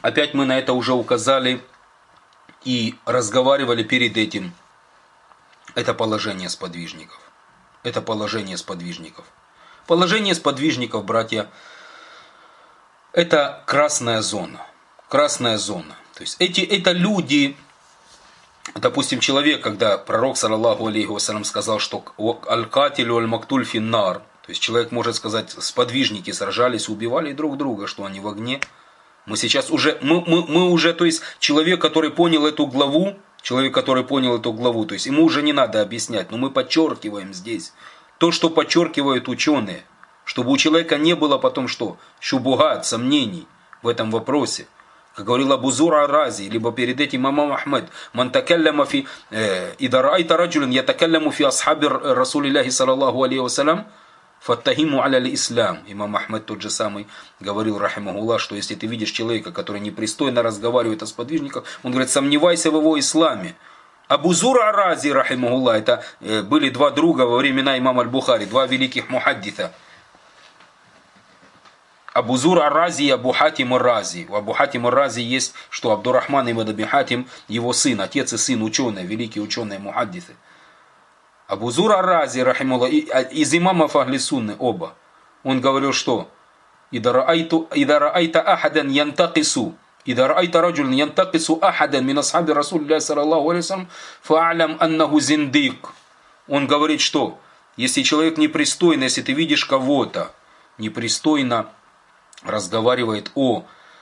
Опять мы на это уже указали и разговаривали перед этим. Это положение сподвижников. Это положение сподвижников. Положение сподвижников, братья, это красная зона. Красная зона. То есть это люди, допустим, человек, когда пророк, саллаллаху алейхи вассалям, сказал, что аль-катилю аль-мактуль финнар, то есть человек может сказать, сподвижники сражались, убивали друг друга, что они в огне. Мы сейчас уже, мы уже, то есть человек, который понял эту главу, то есть ему уже не надо объяснять, но мы подчеркиваем здесь то, что подчеркивают ученые, чтобы у человека не было потом что? Шубугат, сомнений в этом вопросе. Как говорил Абу Зур ар-Рази, либо перед этим имам Ахмад, «Ман такалляма фи, ида раайта раджулин ятакалляму фи асхаби Расулиллахи саллаллаху алейхи вассалям, фаттахиму аля ислам». Имам Ахмад тот же самый говорил, рахимахуллах, что если ты видишь человека, который непристойно разговаривает о сподвижниках, он говорит, сомневайся в его исламе. Абу Зур ар-Рази, рахимахуллах, это были два друга во времена имама аль-Бухари, два великих мухаддиса. Абу Зур ар-Рази и Абу Хатим ар-Рази. У Абу Хатим ар-Рази есть, что Абдуррахман ибн Аби Хатим, его сын, отец и сын ученые, великие ученые мухаддисы. Абу Зур ар-Рази, рахимуллах, из имамов Ахли Сунны оба. Он говорил, что «Ида раайта ахадан янтакису, ида раайта раджулан янтакису ахадан мин асхаби Расулиллахи саллаллаху алейхи вассалям, фа'алям аннаху зиндик». Он говорит, что если человек непристойно, если ты видишь кого-то непристойно разговаривает о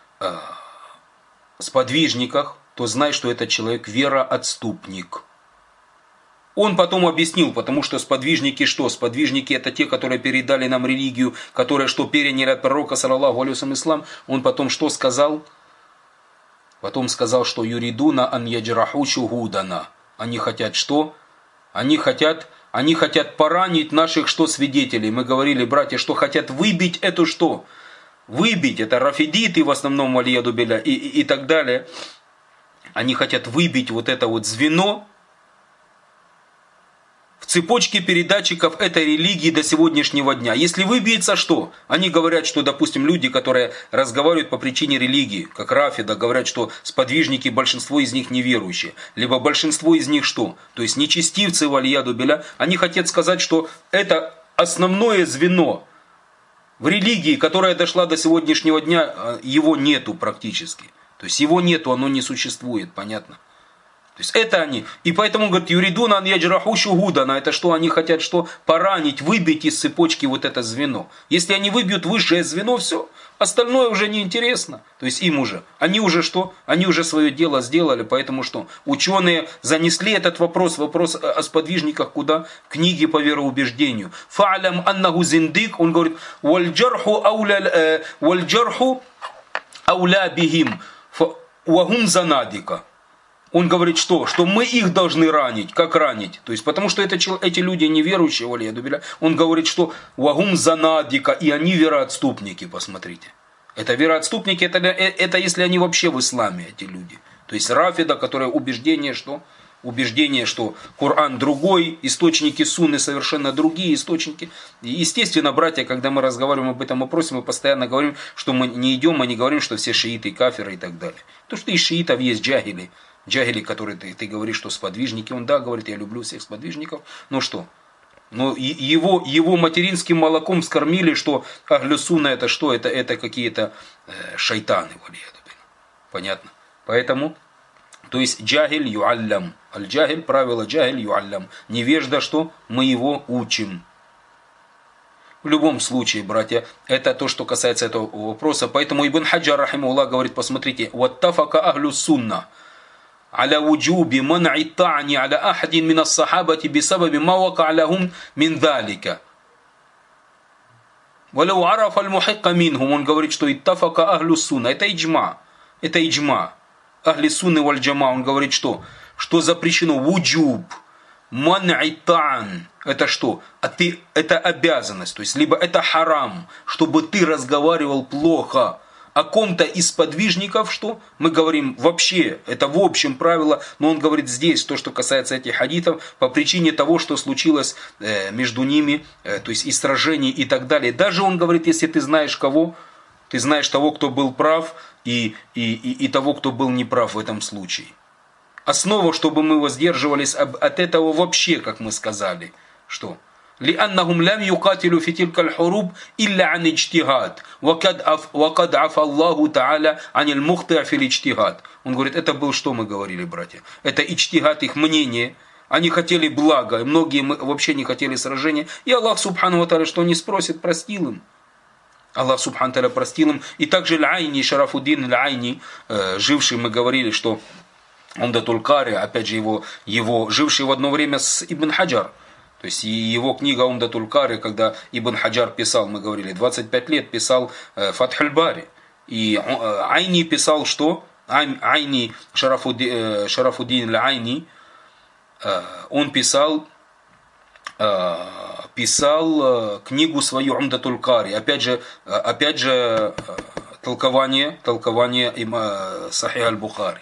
сподвижниках, то знай, что этот человек вероотступник. Он потом объяснил, потому что сподвижники что? Сподвижники это те, которые передали нам религию, которые что переняли от пророка, саллаллаху алейхи вассалям, ислам. Он потом что сказал? Потом сказал, что юридуна ан яджраху шухудана. Они хотят что? Они хотят поранить наших что свидетелей. Мы говорили, братья, что хотят выбить эту что? Выбить, это рафидиты в основном, валияду биля, и так далее. Они хотят выбить вот это вот звено в цепочке передатчиков этой религии до сегодняшнего дня. Если выбьется что? Они говорят, что, допустим, люди, которые разговаривают по причине религии, как Рафида, говорят, что сподвижники, большинство из них неверующие. Либо большинство из них что? То есть нечестивцы, валияду биля. Они хотят сказать, что это основное звено в религии, которая дошла до сегодняшнего дня, его нету практически. То есть его нету, оно не существует, понятно? То есть это они. И поэтому, говорит, юридуна ан яджраху шухудана, это что? Они хотят что? Поранить, выбить из цепочки вот это звено. Если они выбьют высшее звено, все, остальное уже неинтересно. То есть им уже. Они уже что? Они уже свое дело сделали, поэтому что? Ученые занесли этот вопрос о сподвижниках куда? В книги по вероубеждению. Фа'алям аннаху зиндик, он говорит, вальджарху ауля бихим, вахум занадика. Он говорит, что? Что мы их должны ранить. Как ранить? То есть, потому что эти люди неверующие, валияду биля. Он говорит, что вагум занадика, и они вероотступники, посмотрите. Это вероотступники, это если они вообще в исламе, эти люди. То есть Рафида, которое убеждение, что? Убеждение, что Коран другой, источники сунны совершенно другие источники. И естественно, братья, когда мы разговариваем об этом вопросе, мы постоянно говорим, что мы не говорим, что все шииты кафиры и так далее. То, что из шиитов есть джахили. Джахили, который ты говоришь, что сподвижники, он да, говорит, я люблю всех сподвижников. Ну что? Но его материнским молоком скормили, что Ахлю Сунна это что? Это какие-то шайтаны. Понятно? Поэтому, то есть джахиль юаллям. Аль-джахиль, правило джахиль юаллям. Невежда что? Мы его учим. В любом случае, братья, это то, что касается этого вопроса. Поэтому Ибн Хаджар, рахимахуллах, говорит, посмотрите, ваттафака Ахлю Сунна على وجوب منع الطعن على أحد من الصحابة بسبب ما وقع لهم من ذلك ولو عرف المحق منهم. Он говорит, что иттафака ахлю сунна, это иджма, ахли сунны валь джама. Он говорит, что запрещено вуджуб, ман'и та'ан, это что? Это обязанность, то есть либо это харам, чтобы ты разговаривал плохо о ком-то из сподвижников, что мы говорим вообще, это в общем правило, но он говорит здесь, то, что касается этих хадитов, по причине того, что случилось между ними, то есть и сражений и так далее. Даже он говорит, если ты знаешь кого, ты знаешь того, кто был прав, и того, кто был неправ в этом случае. Основа, чтобы мы воздерживались от этого вообще, как мы сказали, что لأنهم لم يقاتلوا في تلك الحروب إلا عن اجتهاد وقد عفى الله تعالى عن المخطئ في الاجتهاد. Он говорит, это был, что мы говорили, братья? Это иджтихад, их мнение. Они хотели блага, многие вообще не хотели сражения. И Аллах Субхану ва Тааля, что не спросит, простил им. Аллах Субхану ва Тааля простил им. И также Аль-Айни, Шарафуддин Аль-Айни, живший, мы говорили, что Умдатуль Кари, опять же его живший в одно время с Ибн Хаджар. То есть его книга Умдатуль Кари, когда Ибн Хаджар писал, мы говорили, 25 лет писал Фатхуль Бари. И Айни писал что? Айни, Шарафуддин Аль-Айни, он писал книгу свою Умдатуль Кари. Опять же толкование Сахих Аль-Бухари.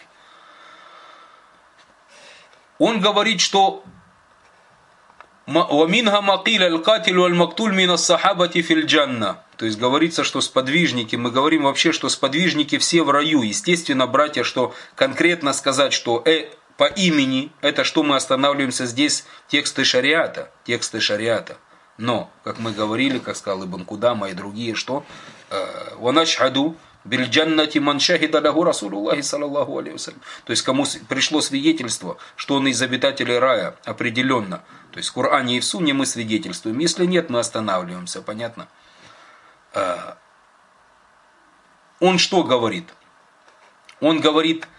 Он говорит, что وَمِنْهَا مَقِيلَ الْقَاتِلُ وَالْمَقْتُولُ مِنَ الصَّحَابَةِ فِي الْجَنَّةِ. То есть говорится, что сподвижники, мы говорим вообще, что сподвижники все в раю. Естественно, братья, что конкретно сказать, что по имени, это что мы останавливаемся здесь, тексты шариата. Но, как мы говорили, как сказал Ибн Кудама и другие, что وَنَشْهَدُ бильджаннати ман шахида лаху Расулуллахи саллаллаху алейхи вассалям. То есть кому пришло свидетельство, что он из обитателей рая, определенно. То есть в Коране и в Сунне мы свидетельствуем. Если нет, мы останавливаемся. Понятно? Он что говорит? Он говорит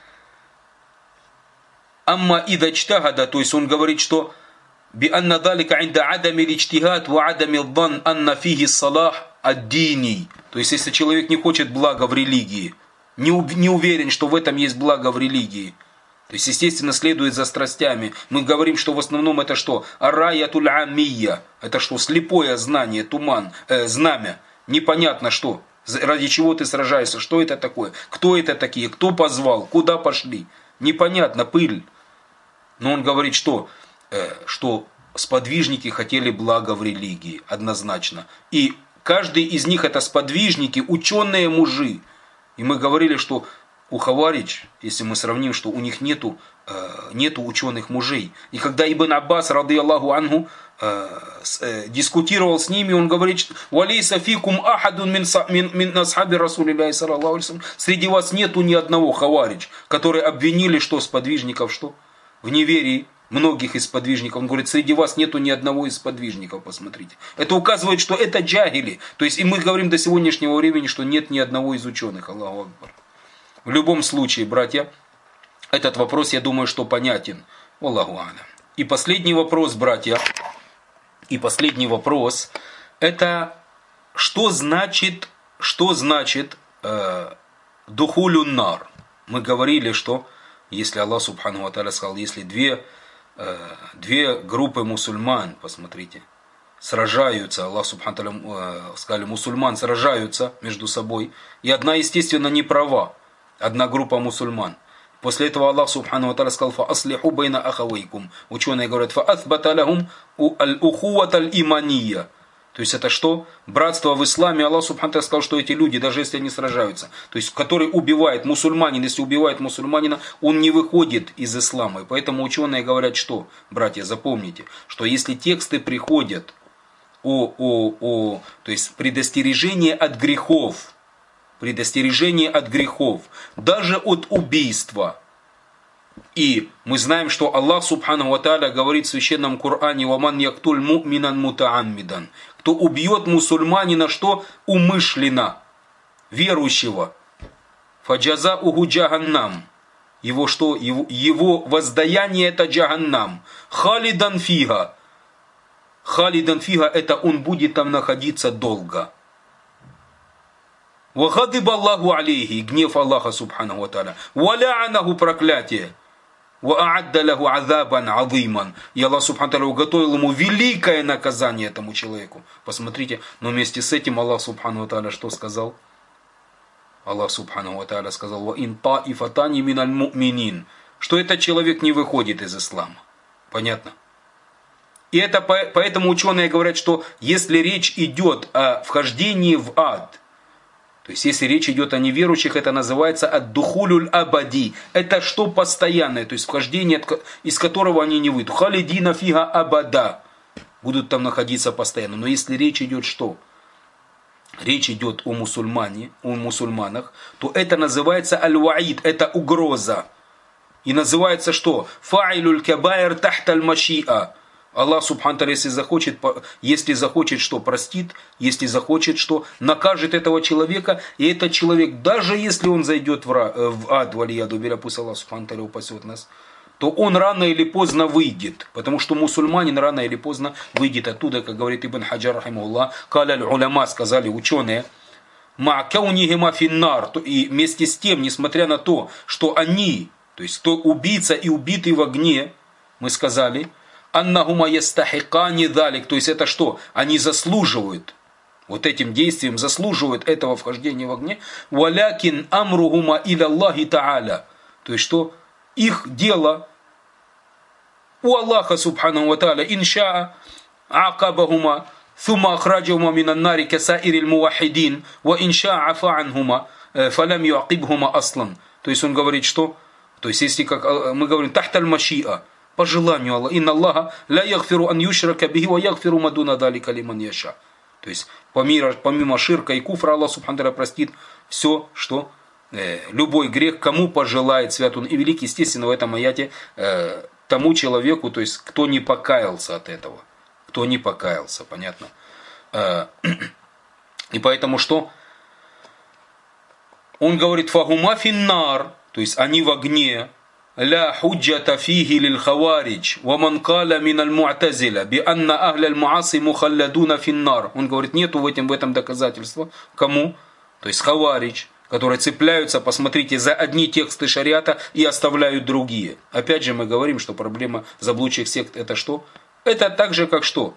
амма ида чтагада, то есть он говорит, что бианна далика инда адами личтигад ва адами ддан анна фиги салах ад-дини. То есть, если человек не хочет блага в религии, не уверен, что в этом есть благо в религии, то есть, естественно, следует за страстями. Мы говорим, что в основном это что? Араятуль амия. Это что? Слепое знание, туман, знамя. Непонятно что. Ради чего ты сражаешься? Что это такое? Кто это такие? Кто позвал? Куда пошли? Непонятно, пыль. Но он говорит, что сподвижники хотели блага в религии. Однозначно. И каждый из них это сподвижники, ученые мужи. И мы говорили, что у Хаваридж, если мы сравним, что у них нету ученых мужей. И когда Ибн Аббас, рады Аллаху анху, дискутировал с ними, он говорит, «Валейса фикум ахадун мин асхаби Расулиллахи саллаллаху алейхи вассалям». Среди вас нету ни одного Хаваридж, которые обвинили, что сподвижников, что? В неверии. Многих из сподвижников. Он говорит, среди вас нету ни одного из сподвижников, посмотрите. Это указывает, что это джагили. То есть, и мы говорим до сегодняшнего времени, что нет ни одного из ученых. Аллаху Акбар. В любом случае, братья, этот вопрос, я думаю, что понятен. Аллаху Алям. И последний вопрос, братья, это что значит духулюн нар. Мы говорили, что если Аллах Субхану ва Тааля сказал, если две группы мусульман, посмотрите, сражаются, Аллах Субхану ва Тааля сказали, мусульман сражаются между собой, и одна, естественно, не права, одна группа мусульман. После этого Аллах Субхану ва Тааля сказал, фааслиху байна ахавайкум. Ученые говорят, фаатбата лахум аль-ухуат аль-имания. То есть это что? Братство в исламе. Аллах Субхану ва Тааля сказал, что эти люди, даже если они сражаются, то есть который убивает мусульманин, если убивает мусульманина, он не выходит из ислама. И поэтому ученые говорят, что, братья, запомните, что если тексты приходят то есть предостережение от грехов, даже от убийства. И мы знаем, что Аллах Субхану ва Тааля говорит в священном Коране, «Ваман яктуль му'минан мутааммидан». Кто убьет мусульманина, что? Умышленно, верующего. Фаджазауху джаганнам. Его что? Его воздаяние это джаганнам. Халидан фига. Халидан фига это он будет там находиться долго. Вахадиб Аллаху алейхи, гнев Аллаха Субхану ва Тааля. Валя'анаху, проклятие. Ва'адда лаху азабан азиман. И Аллах Субхану ва Тааля уготовил ему великое наказание этому человеку. Посмотрите, но вместе с этим Аллах Субхану ва Тааля что сказал? Аллах Субхану ва Тааля сказал, ва ин таифатани миналь му'минин, что этот человек не выходит из ислама. Понятно? И это поэтому ученые говорят, что если речь идет о вхождении в ад, то То есть, если речь идет о неверующих, это называется ад-духулюль абади. Это что постоянное, то есть вхождение, из которого они не выйдут. Халидина фига абада. Будут там находиться постоянно. Но если речь идет что? Речь идет о мусульманах, то это называется аль-ваид, это угроза. И называется что? Фа'илюль кабайр тахталь машиа. Аллах Субхану Тааля, если захочет, что простит, если захочет, что накажет этого человека, и этот человек, даже если он зайдет в ад, валияду биля, пусть Аллах Субхану Тааля упасет нас, то он рано или поздно выйдет, потому что мусульманин рано или поздно выйдет оттуда, как говорит Ибн Хаджар, рахимахуллах, каля уляма, сказали ученые, ма каунихима финнар, и вместе с тем, несмотря на то, что они, то есть кто убийца и убитый в огне, мы сказали, аннахума ястахикани далик, то есть это что? Они заслуживают, вот этим действием заслуживают этого вхождения в огне, валякин амругума иля Аллахи та'аля, то есть что? Их дело у Аллаха Субхану ва Тааля, иншаа акабахума, ثم أخرجهما من النار كسائر الموحدين وإن شاء عفا عنهما فلم يعقبهما أصلا. То есть он говорит, что? То есть если как мы говорим тахталь машиа, по желанию Аллаха, инна Аллаха ла ягфиру ан юшрака бихи ва ягфиру ма дуна далика лиман яша. То есть помимо ширка и куфра Аллах Субхану ва простит все, что любой грех, кому пожелает свят он и велик, естественно, в этом аяте тому человеку, то есть кто не покаялся от этого. Кто не покаялся, понятно? И поэтому что? Он говорит, фагума финнар, то есть они в огне, لا حجة فيه للخوارج ومن قال من المعتزلة بأن أهل المعاصي مخلدون في النار. Он говорит, нету в этом доказательства. Кому? То есть хаваридж, которые цепляются, посмотрите, за одни тексты шариата и оставляют другие. Опять же мы говорим, что проблема заблудших сект это что? Это так же, как что?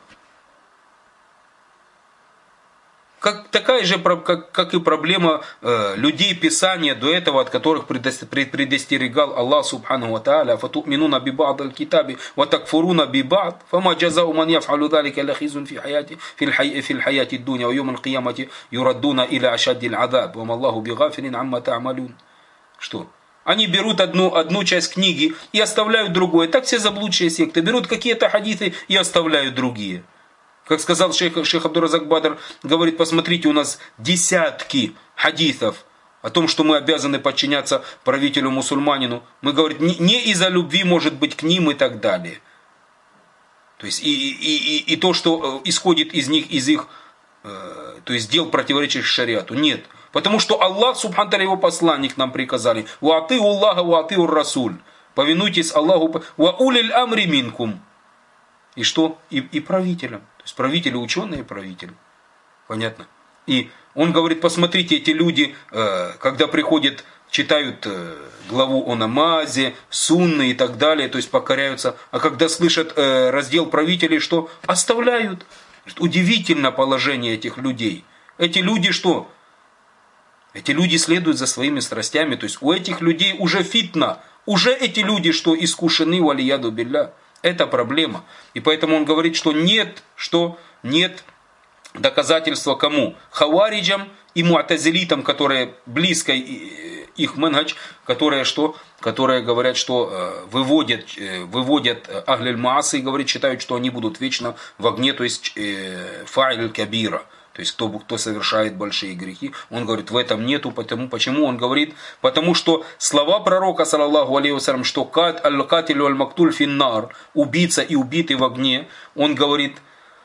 Такая же, как и проблема людей Писания до этого, от которых предостерегал Аллах Субхану ва Тааля, фату'минуна бибад аль-китаби ва такфуруна бибад, фама джазау ман яф'алу далика illa хизун фи хаяти дуня ва йом аль-киямати юраддуна иля ашадди аль-азаб, ва ма Аллаху бигафилин амма та'малун. Что? Они берут одну часть книги и оставляют другую. Так все заблудшие секты берут какие-то хадисы и оставляют другие. Как сказал шейх Абдуразак Бадр, говорит, посмотрите, у нас десятки хадисов о том, что мы обязаны подчиняться правителю-мусульманину. Мы говорим, не из-за любви, может быть, к ним и так далее. То есть и то, что исходит из их то есть дел, противоречащих шариату. Нет. Потому что Аллах, Субхану Тааля, его посланник нам приказали. «Ва атиу Аллаха, ва атиу Расуль». Повинуйтесь Аллаху. «Ва улиль амри минкум». И что? И правителям. То есть правители, ученые правители. Понятно? И он говорит, посмотрите, эти люди, когда приходят, читают главу о намазе, сунны и так далее, то есть покоряются, а когда слышат раздел правителей, что? Оставляют. Удивительно положение этих людей. Эти люди что? Эти люди следуют за своими страстями, то есть у этих людей уже фитна, уже эти люди, что искушены, валияду билля. Это проблема. И поэтому он говорит, что нет доказательства кому? Хавариджам и муатазилитам, которые близко их манхадж, которые что? Которые говорят, что выводят ахль маасы и говорят, считают, что они будут вечно в огне, то есть фа'иль кабира. То есть кто совершает большие грехи, он говорит, в этом нету. Почему? Он говорит, потому что слова пророка, саллаллаху алейхи вассалям, что аль-катилю аль-мактуль финнар, убийца и убитый в огне, он говорит,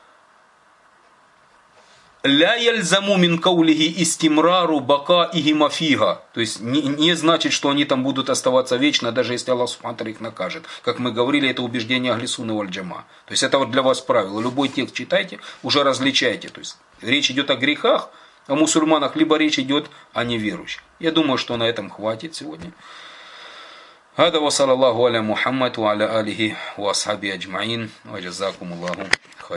ля яльзаму мин каулихи истимрару бакаихима фига. То есть не значит, что они там будут оставаться вечно, даже если Аллах Субхану ва Тааля их накажет. Как мы говорили, это убеждение ахли сунны валь джама. То есть это вот для вас правило. Любой текст читайте, уже различайте. То есть речь идет о грехах, о мусульманах, либо речь идет о неверующих. Я думаю, что на этом хватит сегодня. هذا وصلى الله على محمد وعلى آله وأصحابه أجمعين وجزاكم الله خيرا.